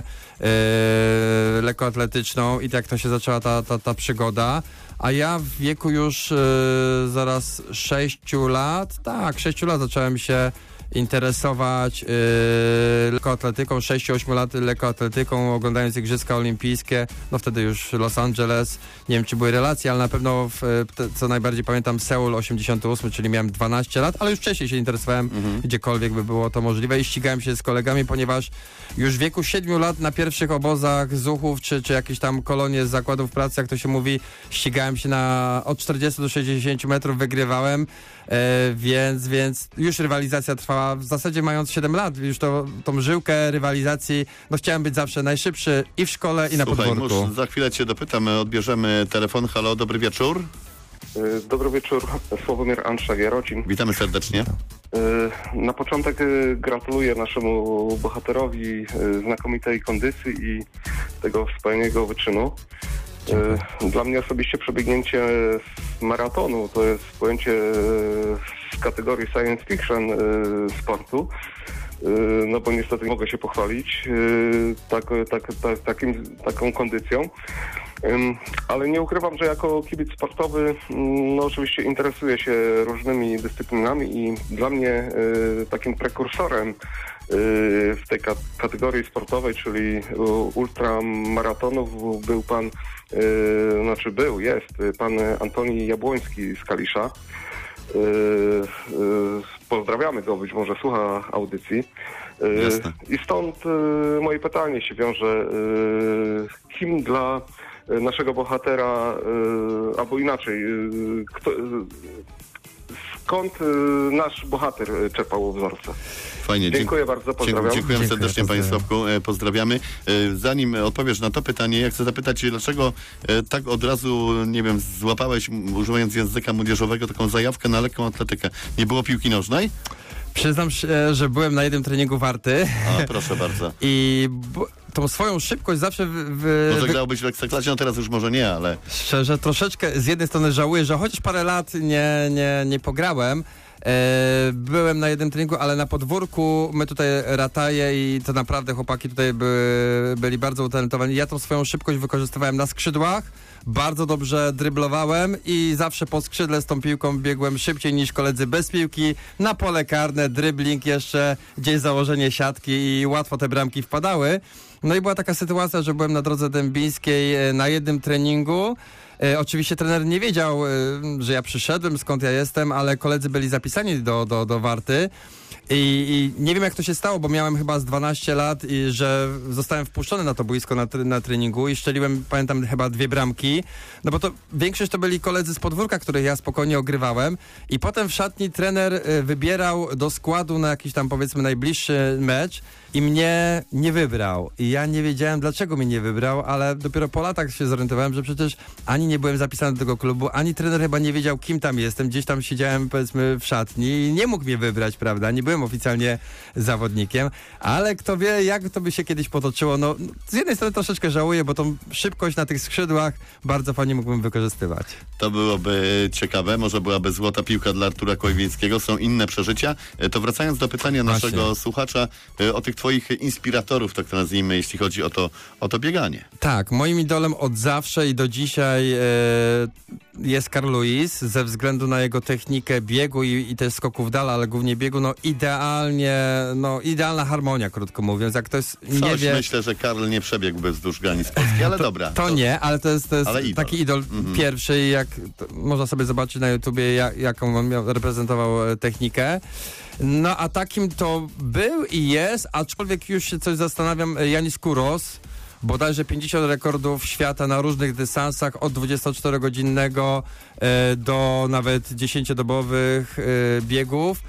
e, lekkoatletyczną i tak to się zaczęła ta, ta, ta przygoda. A ja w wieku już e, zaraz sześciu lat, tak, sześciu lat zacząłem się interesować yy, lekkoatletyką, sześć osiem lat lekkoatletyką, oglądając Igrzyska Olimpijskie, no wtedy już Los Angeles, nie wiem czy były relacje, ale na pewno w, te, co najbardziej pamiętam Seul osiemdziesiąty ósmy, czyli miałem dwanaście lat, ale już wcześniej się interesowałem, mhm. gdziekolwiek by było to możliwe i ścigałem się z kolegami, ponieważ już w wieku siedmiu lat na pierwszych obozach zuchów, czy, czy jakieś tam kolonie z zakładów pracy, jak to się mówi, ścigałem się na od czterdziestu do sześćdziesięciu metrów, wygrywałem, e, więc, więc już rywalizacja trwała w zasadzie mając siedem lat, już to, tą żyłkę rywalizacji, no chciałem być zawsze najszybszy i w szkole, i na Słuchaj, podwórku. Musz, za chwilę cię dopytam, odbierzemy telefon. Halo, dobry wieczór. Dobry wieczór, Sławomir Anszak, Jarocin. Witamy serdecznie. Na początek gratuluję naszemu bohaterowi znakomitej kondycji i tego wspaniałego wyczynu. Dla mnie osobiście przebiegnięcie maratonu to jest pojęcie z kategorii science fiction sportu, no bo niestety nie mogę się pochwalić tak, tak, tak, takim, taką kondycją. Ale nie ukrywam, że jako kibic sportowy no oczywiście interesuję się różnymi dyscyplinami i dla mnie takim prekursorem w tej kategorii sportowej, czyli ultramaratonów był pan, znaczy był, jest pan Antoni Jabłoński z Kalisza. Pozdrawiamy go, być może słucha audycji. Jasne. I stąd moje pytanie się wiąże, kim dla naszego bohatera, albo inaczej, kto, skąd nasz bohater czerpał wzorce? Fajnie. Dziękuję bardzo, pozdrawiam. Dziękujemy Dziękuję, serdecznie Panie Sławku, pozdrawiamy. Zanim odpowiesz na to pytanie, ja chcę zapytać, dlaczego tak od razu, nie wiem, złapałeś, używając języka młodzieżowego, taką zajawkę na lekką atletykę. Nie było piłki nożnej? Przyznam się, że byłem na jednym treningu Warty. A, proszę bardzo. I b- tą swoją szybkość zawsze... W, w, Może grał być w Ekstraklasie, no teraz już może nie, ale... Szczerze, troszeczkę z jednej strony żałuję, że chociaż parę lat nie, nie, nie pograłem. E, byłem na jednym treningu, ale na podwórku my tutaj rataje i to naprawdę chłopaki tutaj by, byli bardzo utalentowani. Ja tą swoją szybkość wykorzystywałem na skrzydłach, bardzo dobrze dryblowałem i zawsze po skrzydle z tą piłką biegłem szybciej niż koledzy bez piłki, na pole karne, dribbling jeszcze, gdzieś założenie siatki i łatwo te bramki wpadały. No i była taka sytuacja, że byłem na drodze dębińskiej na jednym treningu E, oczywiście trener nie wiedział, e, że ja przyszedłem, skąd ja jestem, ale koledzy byli zapisani do, do, do Warty. I, I nie wiem, jak to się stało, bo miałem chyba z dwanaście lat, i że zostałem wpuszczony na to boisko na, na treningu i szczeliłem, pamiętam, chyba dwie bramki. No bo to większość to byli koledzy z podwórka, których ja spokojnie ogrywałem. I potem w szatni trener y, wybierał do składu na jakiś tam, powiedzmy, najbliższy mecz i mnie nie wybrał. I ja nie wiedziałem, dlaczego mnie nie wybrał, ale dopiero po latach się zorientowałem, że przecież ani nie byłem zapisany do tego klubu, ani trener chyba nie wiedział, kim tam jestem. Gdzieś tam siedziałem, powiedzmy, w szatni i nie mógł mnie wybrać, prawda? Nie byłem oficjalnie zawodnikiem, ale kto wie, jak to by się kiedyś potoczyło. No, z jednej strony troszeczkę żałuję, bo tą szybkość na tych skrzydłach bardzo fajnie mógłbym wykorzystywać. To byłoby ciekawe, może byłaby złota piłka dla Artura Kojwińskiego, są inne przeżycia. To wracając do pytania Właśnie. naszego słuchacza o tych twoich inspiratorów, tak to nazwijmy, jeśli chodzi o to, o to bieganie. Tak, moim idolem od zawsze i do dzisiaj e, jest Carl Lewis, ze względu na jego technikę biegu i, i też skoków dala, ale głównie biegu, no idealnie, no idealna harmonia, krótko mówiąc. Jak ktoś nie Coś wie... myślę, że Karl nie przebiegłby wzdłuż granic Polski, ale to, dobra. To, to nie, ale to jest, to jest idol. taki idol Mhm. pierwszy, jak to, można sobie zobaczyć na YouTubie, jak, jaką on miał, reprezentował e, technikę. No a takim to był i jest, aczkolwiek już się coś zastanawiam, Janis Kouros, bodajże pięćdziesiąt rekordów świata na różnych dystansach, od dwudziestoczterogodzinnego e, do nawet dziesięciodobowych e, biegów.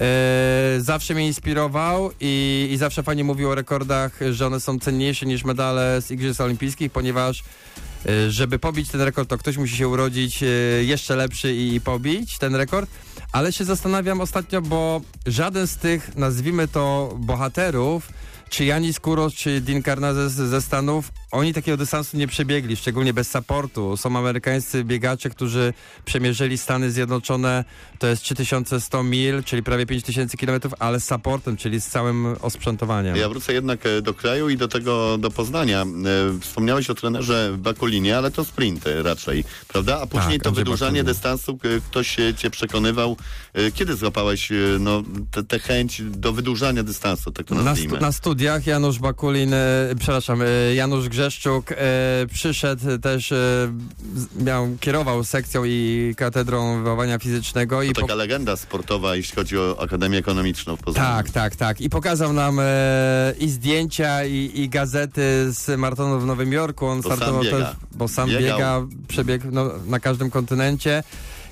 E, zawsze mnie inspirował i, i zawsze fajnie mówił o rekordach, że one są cenniejsze niż medale z Igrzysk Olimpijskich, ponieważ e, żeby pobić ten rekord, to ktoś musi się urodzić e, jeszcze lepszy i, i pobić ten rekord. Ale się zastanawiam ostatnio, bo żaden z tych, nazwijmy to, bohaterów, czy Janis Kouros, czy Dean Karnazes ze Stanów, oni takiego dystansu nie przebiegli, szczególnie bez supportu. Są amerykańscy biegacze, którzy przemierzyli Stany Zjednoczone, to jest trzy tysiące sto mil, czyli prawie pięć tysięcy kilometrów, ale z supportem, czyli z całym osprzętowaniem. Ja wrócę jednak do kraju i do tego, do Poznania. Wspomniałeś o trenerze Bakulinie, ale to sprinty raczej, prawda? A później Tak, to Andrzej wydłużanie Bakulin. dystansu, ktoś cię przekonywał. Kiedy złapałeś no, tę chęć do wydłużania dystansu, tak to Na, nazwijmy? stu, na studiach Janusz Bakulin, e, przepraszam, e, Janusz Grzeszczuk e, przyszedł też, e, z- miał, kierował sekcją i katedrą wychowania fizycznego. I To taka legenda sportowa, jeśli chodzi o Akademię Ekonomiczną w Poznaniu. Tak, tak, tak. I pokazał nam e, i zdjęcia, i, i gazety z maratonu w Nowym Jorku. On Bo sam startował biega. też, bo sam Biegał. biega, przebiegł no, na każdym kontynencie.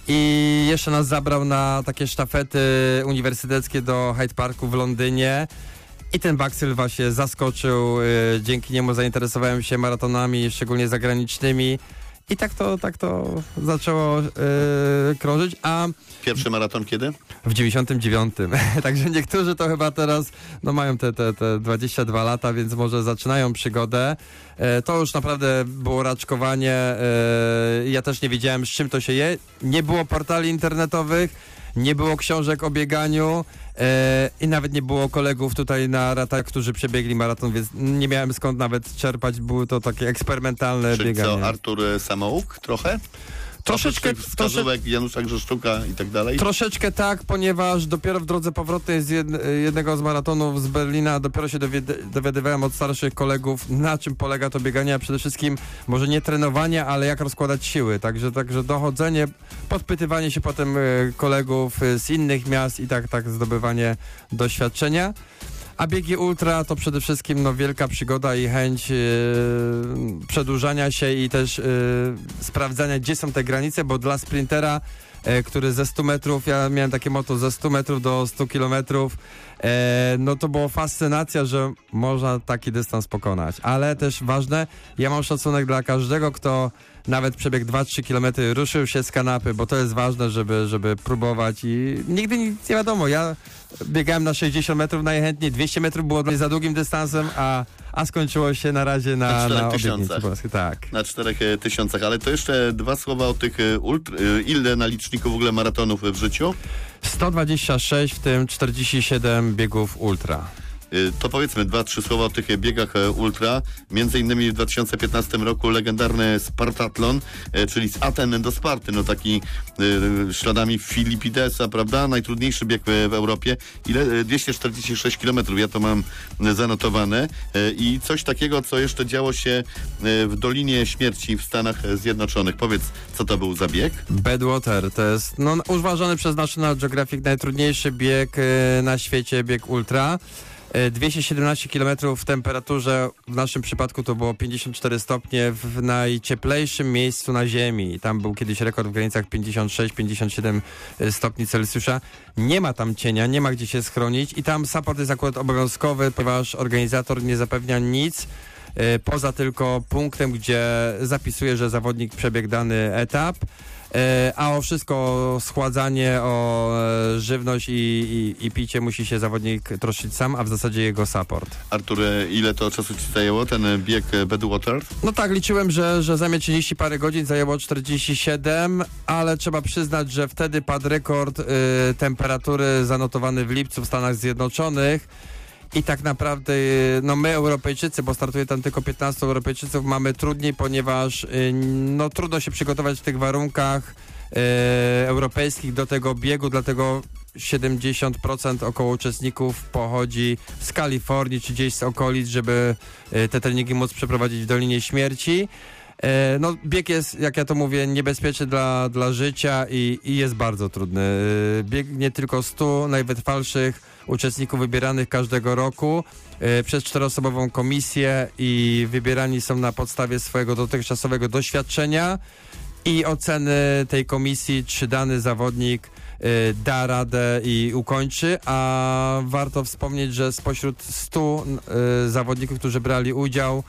I jeszcze nas zabrał na takie sztafety uniwersyteckie do Hyde Parku w Londynie. I ten Baksyl właśnie zaskoczył. E, dzięki niemu zainteresowałem się maratonami, szczególnie zagranicznymi. I tak to, tak to zaczęło e, krążyć. A Pierwszy maraton kiedy? w dziewięćdziesiątym dziewiątym. Także niektórzy to chyba teraz no mają te, te, te dwadzieścia dwa lata, więc może zaczynają przygodę. E, to już naprawdę było raczkowanie. E, ja też nie wiedziałem, z czym to się je. Nie było portali internetowych, nie było książek o bieganiu e, i nawet nie było kolegów tutaj na ratach, którzy przebiegli maraton, więc nie miałem skąd nawet czerpać. Było to takie eksperymentalne Czyli bieganie. co, Artur Samouk trochę? Troszeczkę, Oprócz tych wskazówek Janusza Grzeszczuka i tak dalej? Troszeczkę tak, ponieważ dopiero w drodze powrotnej z jed, jednego z maratonów z Berlina dopiero się dowied- dowiadywałem od starszych kolegów, na czym polega to bieganie, a przede wszystkim może nie trenowanie, ale jak rozkładać siły. Także, także dochodzenie, podpytywanie się potem e, kolegów e, z innych miast i tak, tak zdobywanie doświadczenia. A biegi ultra to przede wszystkim no, wielka przygoda i chęć yy, przedłużania się i też yy, sprawdzania, gdzie są te granice, bo dla sprintera, yy, który ze stu metrów, ja miałem takie motto ze stu metrów do stu kilometrów, yy, no to była fascynacja, że można taki dystans pokonać. Ale też ważne, ja mam szacunek dla każdego, kto nawet przebiegł dwa trzy kilometry, ruszył się z kanapy, bo to jest ważne, żeby, żeby próbować i nigdy nic nie wiadomo. Ja biegałem na sześćdziesiąt metrów najchętniej, dwieście metrów było dla mnie za długim dystansem, a, a skończyło się na razie Na na, czterech na tysiącach. obietnicy polskiej. Tak. Na czterech e, tysiącach, ale to jeszcze dwa słowa o tych e, ultra. E, ile na liczniku w ogóle maratonów w życiu? sto dwadzieścia sześć, w tym czterdzieści siedem biegów ultra. To powiedzmy dwa, trzy słowa o tych biegach ultra. Między innymi w dwa tysiące piętnastym roku legendarny Spartatlon, czyli z Aten do Sparty, no taki śladami Filipidesa, prawda? Najtrudniejszy bieg w Europie. Ile? dwieście czterdzieści sześć kilometrów. Ja to mam zanotowane. I coś takiego, co jeszcze działo się w Dolinie Śmierci w Stanach Zjednoczonych. Powiedz, co to był za bieg? Badwater to jest no, uważany przez National Geographic najtrudniejszy bieg na świecie, bieg ultra. dwieście siedemnaście kilometrów w temperaturze, w naszym przypadku to było pięćdziesiąt cztery stopnie w najcieplejszym miejscu na Ziemi. Tam był kiedyś rekord w granicach pięćdziesiąt sześć pięćdziesiąt siedem stopni Celsjusza. Nie ma tam cienia, nie ma gdzie się schronić i tam support jest akurat obowiązkowy, ponieważ organizator nie zapewnia nic poza tylko punktem, gdzie zapisuje, że zawodnik przebiegł dany etap. A o wszystko, o schładzanie, o żywność i, i, i picie musi się zawodnik troszczyć sam, a w zasadzie jego support. Artur, ile to czasu ci zajęło, ten bieg Badwater? No tak, liczyłem, że, że zajmie trzydzieści parę godzin, zajęło czterdzieści siedem, ale trzeba przyznać, że wtedy padł rekord y, temperatury zanotowany w lipcu w Stanach Zjednoczonych. I tak naprawdę, no my Europejczycy, bo startuje tam tylko piętnastu Europejczyków, mamy trudniej, ponieważ no trudno się przygotować w tych warunkach e, europejskich do tego biegu, dlatego siedemdziesiąt procent około uczestników pochodzi z Kalifornii czy gdzieś z okolic, żeby te treningi móc przeprowadzić w Dolinie Śmierci. E, no bieg jest, jak ja to mówię, niebezpieczny dla, dla życia i, i jest bardzo trudny. E, biegnie tylko stu najwytrwalszych uczestników wybieranych każdego roku e, przez czteroosobową komisję i wybierani są na podstawie swojego dotychczasowego doświadczenia i oceny tej komisji, czy dany zawodnik e, da radę i ukończy, a warto wspomnieć, że spośród stu e, zawodników, którzy brali udział,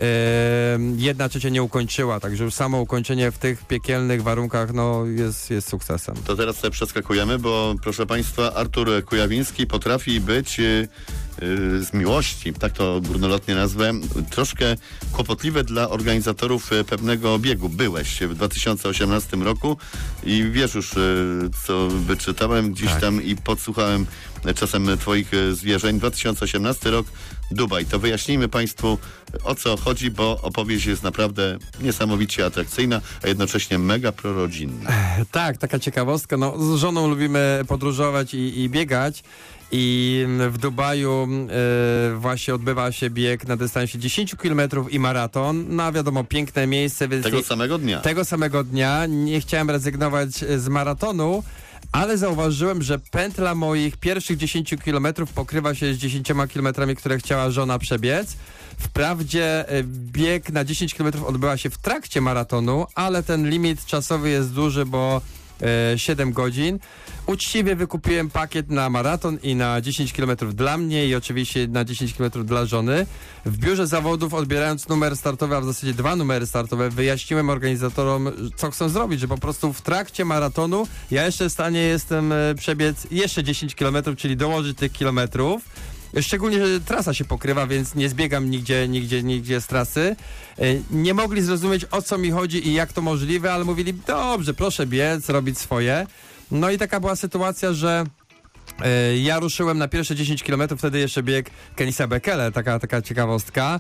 jedna trzecia nie ukończyła, także już samo ukończenie w tych piekielnych warunkach no, jest, jest sukcesem. To teraz sobie przeskakujemy, bo proszę Państwa, Artur Kujawiński potrafi być yy, yy, z miłości, tak to górnolotnie nazwę, troszkę kłopotliwe dla organizatorów pewnego biegu. Byłeś w dwa tysiące osiemnastym roku i wiesz już, yy, co wyczytałem gdzieś tak. tam i podsłuchałem czasem Twoich zwierzeń. dwa tysiące osiemnasty rok, Dubaj. To wyjaśnijmy Państwu, o co chodzi, bo opowieść jest naprawdę niesamowicie atrakcyjna, a jednocześnie mega prorodzinna. Tak, taka ciekawostka. No, z żoną lubimy podróżować i, i biegać. I w Dubaju y, właśnie odbywa się bieg na dystansie dziesięć kilometrów i maraton. No wiadomo, piękne miejsce. Więc tego samego dnia. Tego samego dnia. Nie chciałem rezygnować z maratonu, ale zauważyłem, że pętla moich pierwszych dziesięciu kilometrów pokrywa się z dziesięcioma kilometrami, które chciała żona przebiec. Wprawdzie bieg na dziesięć kilometrów odbywa się w trakcie maratonu, ale ten limit czasowy jest duży, bo e, siedem godzin. Uczciwie wykupiłem pakiet na maraton i na dziesięć kilometrów dla mnie i oczywiście na dziesięć kilometrów dla żony. W biurze zawodów, odbierając numer startowy, a w zasadzie dwa numery startowe, wyjaśniłem organizatorom, co chcą zrobić, że po prostu w trakcie maratonu ja jeszcze w stanie jestem przebiec jeszcze dziesięć kilometrów, czyli dołożyć tych kilometrów. Szczególnie, że trasa się pokrywa, więc nie zbiegam nigdzie, nigdzie, nigdzie z trasy. Nie mogli zrozumieć, o co mi chodzi i jak to możliwe, ale mówili, dobrze, proszę biec, robić swoje. No i taka była sytuacja, że e, ja ruszyłem na pierwsze dziesięć kilometrów, wtedy jeszcze bieg Kenisa Bekele, taka, taka ciekawostka.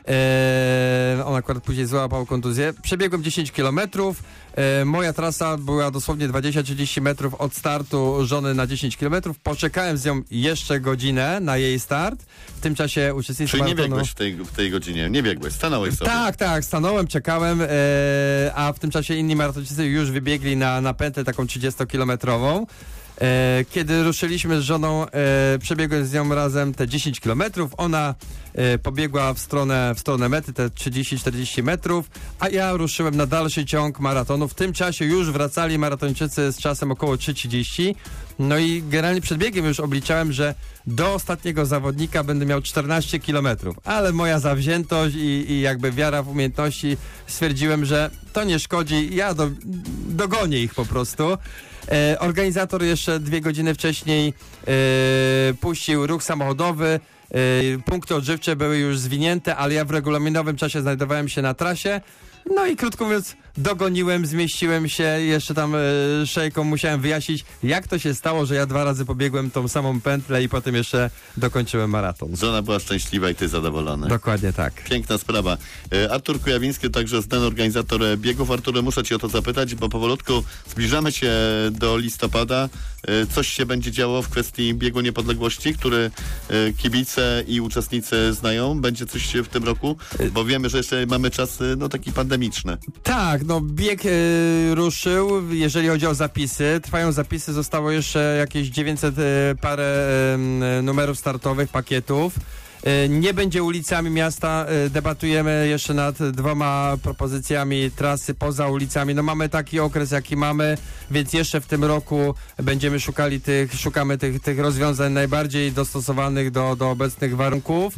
E, on akurat później złapał kontuzję. Przebiegłem dziesięć kilometrów. E, moja trasa była dosłownie dwadzieścia trzydzieści metrów od startu żony na dziesięć kilometrów. Poczekałem z nią jeszcze godzinę na jej start. W tym czasie uczestnicy Czyli maratonu... nie biegłeś w tej, w tej godzinie, nie biegłeś, stanąłeś sobie. Tak, tak, stanąłem, czekałem, e, a w tym czasie inni maratończycy już wybiegli na, na pętlę taką trzydziestokilometrową. E, kiedy ruszyliśmy z żoną, e, przebiegłem z nią razem te dziesięć kilometrów, ona e, pobiegła w stronę, w stronę mety, te trzydzieści czterdzieści metrów, a ja ruszyłem na dalszy ciąg maratonu. W tym czasie już wracali maratończycy z czasem około trzy trzydzieści. No i generalnie przed biegiem już obliczałem, że do ostatniego zawodnika będę miał czternaście kilometrów, ale moja zawziętość i, i jakby wiara w umiejętności, stwierdziłem, że to nie szkodzi, ja do, dogonię ich po prostu. E, organizator jeszcze dwie godziny wcześniej e, puścił ruch samochodowy, e, punkty odżywcze były już zwinięte, ale ja w regulaminowym czasie znajdowałem się na trasie, no i krótko mówiąc dogoniłem, zmieściłem się, jeszcze tam e, szejką musiałem wyjaśnić, jak to się stało, że ja dwa razy pobiegłem tą samą pętlę i potem jeszcze dokończyłem maraton. Żona była szczęśliwa i ty zadowolony. Dokładnie tak. Piękna sprawa. E, Artur Kujawiński, także znany organizator biegów. Arturze, muszę cię o to zapytać, bo powolutku zbliżamy się do listopada. E, coś się będzie działo w kwestii biegu niepodległości, który e, kibice i uczestnicy znają? Będzie coś w tym roku? Bo wiemy, że jeszcze mamy czas no, taki pandemiczny. Tak, no bieg e, ruszył, jeżeli chodzi o zapisy. Trwają zapisy, zostało jeszcze jakieś dziewięćset e, parę e, numerów startowych, pakietów. E, nie będzie ulicami miasta, e, debatujemy jeszcze nad dwoma propozycjami trasy poza ulicami. No mamy taki okres, jaki mamy, więc jeszcze w tym roku będziemy szukali tych, szukamy tych, tych rozwiązań najbardziej dostosowanych do, do obecnych warunków.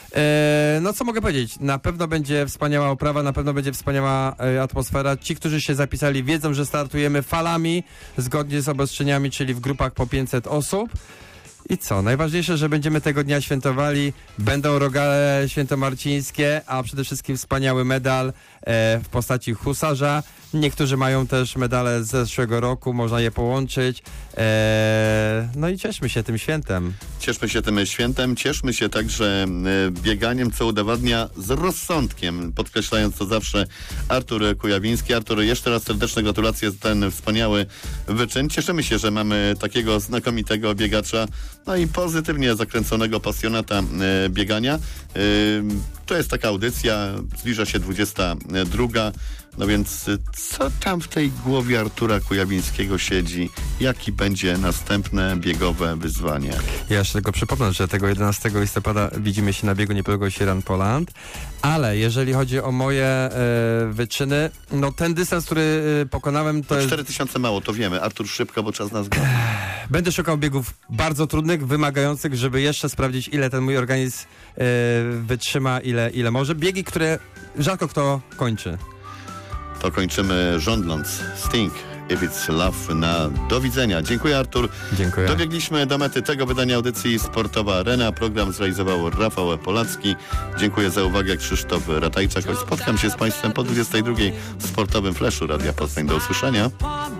E, no co mogę powiedzieć? Na pewno będzie wspaniała oprawa, na pewno będzie wspaniała e, atmosfera. Ci, którzy się zapisali, wiedzą, że startujemy falami, zgodnie z obostrzeniami, czyli w grupach po pięćset osób. I co? Najważniejsze, że będziemy tego dnia świętowali. Będą rogale świętomarcińskie, a przede wszystkim wspaniały medal e, w postaci husarza. Niektórzy mają też medale z zeszłego roku, można je połączyć. E, no i cieszmy się tym świętem. Cieszmy się tym świętem, cieszmy się także e, bieganiem, co udowadnia z rozsądkiem, podkreślając to zawsze Artur Kujawiński. Artur, jeszcze raz serdeczne gratulacje za ten wspaniały wyczyn. Cieszymy się, że mamy takiego znakomitego biegacza, no i pozytywnie zakręconego pasjonata e, biegania. E, to jest taka audycja, zbliża się dwudziesta druga. No więc co tam w tej głowie Artura Kujawińskiego siedzi? Jaki będzie następne biegowe wyzwanie? Ja jeszcze tylko przypomnę, że tego jedenastego listopada widzimy się na biegu niepodległości Run Poland, ale jeżeli chodzi o moje e, wyczyny, no ten dystans, który e, pokonałem, to no jest... cztery tysiące mało, to wiemy. Artur, szybko, bo czas nas goni. Będę szukał biegów bardzo trudnych, wymagających, żeby jeszcze sprawdzić, ile ten mój organizm e, wytrzyma, ile, ile może. Biegi, które rzadko kto kończy. To kończymy żądląc Sting, If It's Love na do widzenia. Dziękuję, Artur. Dziękuję. Dobiegliśmy do mety tego wydania audycji Sportowa Arena. Program zrealizował Rafał Polacki. Dziękuję za uwagę, Krzysztof Ratajczak. Spotkam się z Państwem po dwudziestej drugiej w sportowym Flashu Radia Poznań. Do usłyszenia.